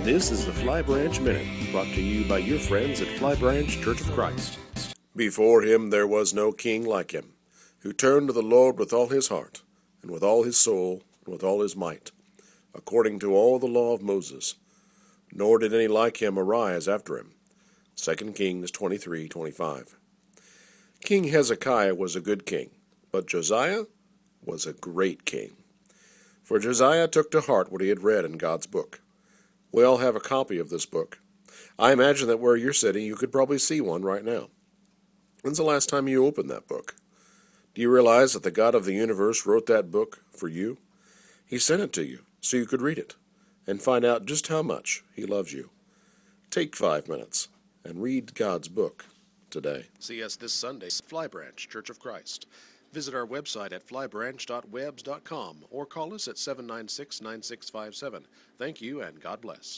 This is the Fly Branch Minute, brought to you by your friends at Fly Branch Church of Christ. Before him there was no king like him, who turned to the Lord with all his heart, and with all his soul, and with all his might, according to all the law of Moses. Nor did any like him arise after him. 2 Kings 23:25. King Hezekiah was a good king, but Josiah was a great king. For Josiah took to heart what he had read in God's book. We all have a copy of this book. I imagine that where you're sitting, you could probably see one right now. When's the last time you opened that book? Do you realize that the God of the universe wrote that book for you? He sent it to you so you could read it and find out just how much he loves you. Take 5 minutes and read God's book today. See us this Sunday, Fly Branch Church of Christ. Visit our website at flybranch.webs.com or call us at 796-9657. Thank you and God bless.